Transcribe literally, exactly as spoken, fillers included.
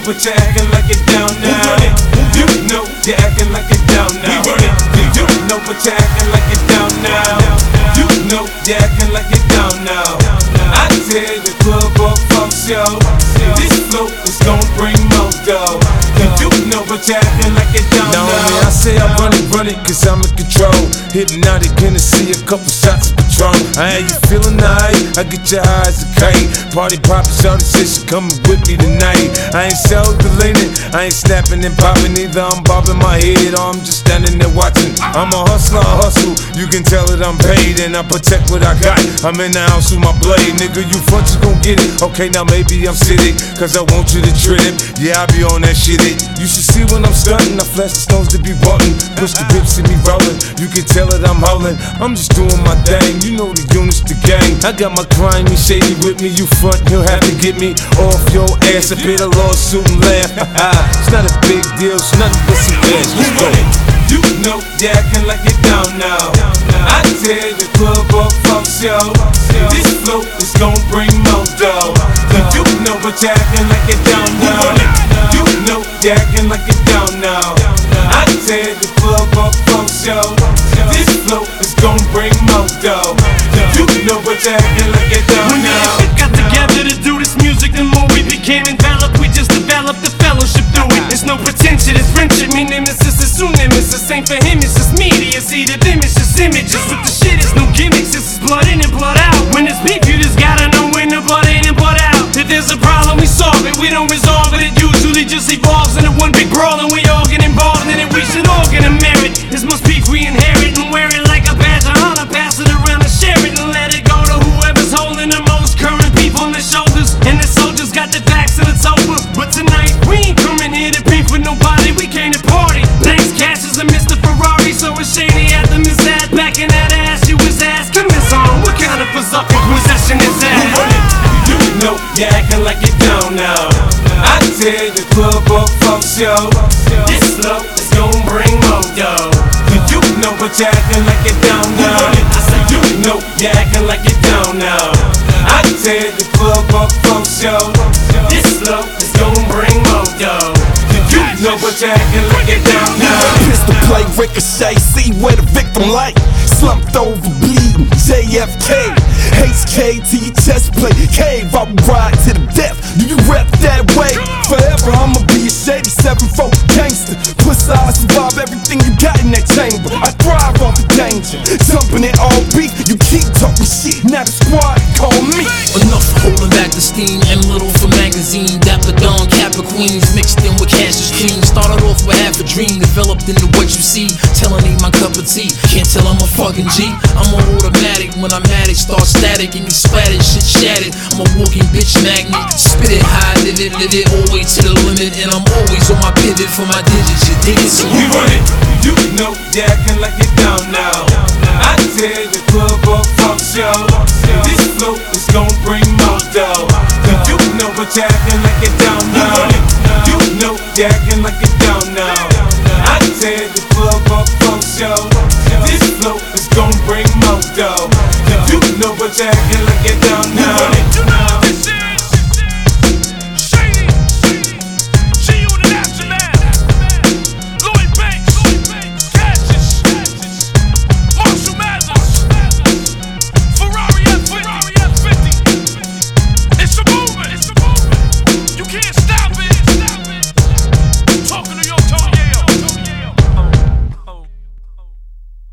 but you're acting like it down now. You know you're acting like it down now. You know but you're acting like it down now. You know you're acting like it down now. I tear the club up, fuck show. This flow is gon' bring more dough. You know but you're acting like it down now. Now man, I say I run it, run it, cause I'm in control. Hypnotic, Hennessy, a couple shots of Patron. I ain't you feeling nice? I get your eyes a kite. Party poppin', shawty said she coming with me tonight. I ain't self-deleting, I ain't snapping and popping either. I'm bobbing my head or I'm just standing there watching. I'm a hustler, I hustle, you can tell that I'm paid. And I protect what I got, I'm in the house with my blade. Nigga, you front, you gon' get it. Okay, now maybe I'm sitting, cause I want you to trip. Yeah, I be on that shit it. You should see when I'm stunting, I flash the stones to be button. Push the whip, see me rolling, you can tell that I'm howling. I'm just doing my thing, you know the units, the gang. I got my crime, me shady with me, you front, he'll have to get me off your ass. I pay the lawsuit and laugh. It's not a big deal, it's nothing but some cash. Let's go. You know you're acting like it down now. I tear the club up, fuck show. This flow is gon' bring more dough. You know but you're acting like it down now. You know you're acting like it down now. I tear the club up, fuck show. This flow is gon' bring more dough. You know but you're acting like it down now. When we got together to do this music, the more we became enveloped. We just developed the fellowship through it. It's no pretension, it's friendship. Me nemesis is soon nemesis. Ain't for him, it's just media. See the them, it's just images. With the shit, it's no gimmicks. This is blood in and blood out. When it's beef, you just gotta know when the blood in and blood out. If there's a problem, we solve it. We don't resolve it. It usually just evolves into one big brawl, and we all get involved in it. We should all get a merit. This must beef we inherit and wear it like a badge of honor. Pass it around and share it and let it go to whoever's holding the most current beef on their shoulders. And the soldiers got their backs and it's over. But tonight we ain't coming here to beef with nobody. We came to party. Thanks, Cash is a Mister Ferrari, so it's shady at the Miss Ad. Back in that ass, you was asking this on. What kind of berserk possession is that? You know you're acting like it down now. I tear the club up, fuck show. This flow is gon' bring more dough. You know but you're acting like it down now. I said you know you're acting like it down now. I tear the club up, fuck show. This flow is gon' bring more dough. You know but you're acting like it down now. Pistol play, ricochet, see where the victim like. Slumped over, bleeding, J F K. H K to your chest plate, cave, I will ride to the death. Do you rep that way? Forever I'ma be a shady seven four gangster. Plus I survive everything you got in that chamber. I thrive off the danger, jumping in all beef. You keep talking shit, now the squad call me. Enough holding back the steam, M Little for magazine. Dapper Dawn, Kappa Queens, mixed in with Cassius Cream. Started off with half a dream, developed into what you see. Telling ain't my cup of tea, can't tell I'm a fucking G. I'm on automatic, when I'm at it, start static and you splattered, shit shattered. I'm a walking bitch magnet, spit it high, live it, live it, all way to the limit. And I'm always on my pivot for my digits, you dig it? So we run it, you know you're acting like it down now. I tear the club up, fuck show. This flow is gon' bring more dough. You know but you're acting like it down now. You know you're acting like it down now.